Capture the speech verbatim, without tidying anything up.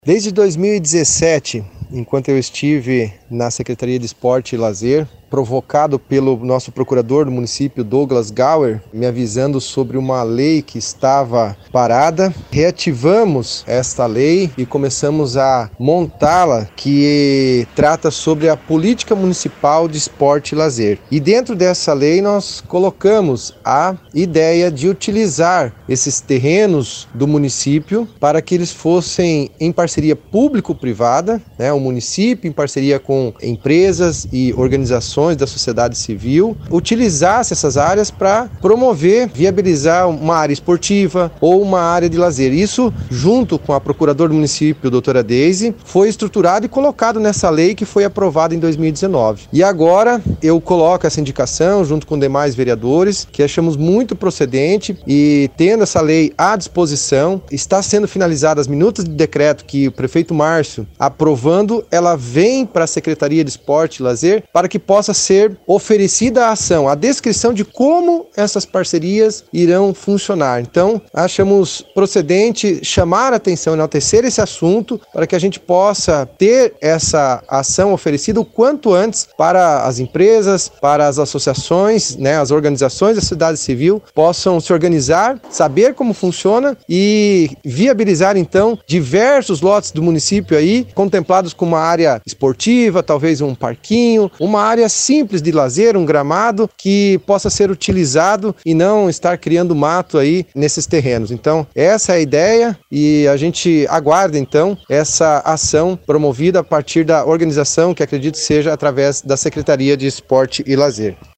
Desde dois mil e dezessete, enquanto eu estive na Secretaria de Esporte e Lazer, provocado pelo nosso procurador do município, Douglas Gauer, me avisando sobre uma lei que estava parada, reativamos esta lei e começamos a montá-la, que trata sobre a política municipal de esporte e lazer. E dentro dessa lei nós colocamos a ideia de utilizar esses terrenos do município para que eles fossem em parceria público-privada, né, o município em parceria com empresas e organizações da sociedade civil, utilizasse essas áreas para promover, viabilizar uma área esportiva ou uma área de lazer. Isso, junto com a procuradora do município, doutora Deise, foi estruturado e colocado nessa lei que foi aprovada em dois mil e dezenove. E agora eu coloco essa indicação, junto com demais vereadores, que achamos muito procedente, e tendo essa lei à disposição, está sendo finalizadas as minutas de decreto que o prefeito Márcio, aprovando, ela vem para a Secretaria de Esporte e Lazer para que possa ser oferecida a ação, a descrição de como essas parcerias irão funcionar. Então, achamos procedente chamar a atenção, enaltecer esse assunto para que a gente possa ter essa ação oferecida o quanto antes para as empresas, para as associações, né, as organizações da sociedade civil possam se organizar, saber como funciona e viabilizar então diversos lotes do município aí, contemplados com uma área esportiva, talvez um parquinho, uma área simples de lazer, um gramado que possa ser utilizado e não estar criando mato aí nesses terrenos. Então, essa é a ideia e a gente aguarda então essa ação promovida a partir da organização que acredito que seja através da Secretaria de Esporte e Lazer.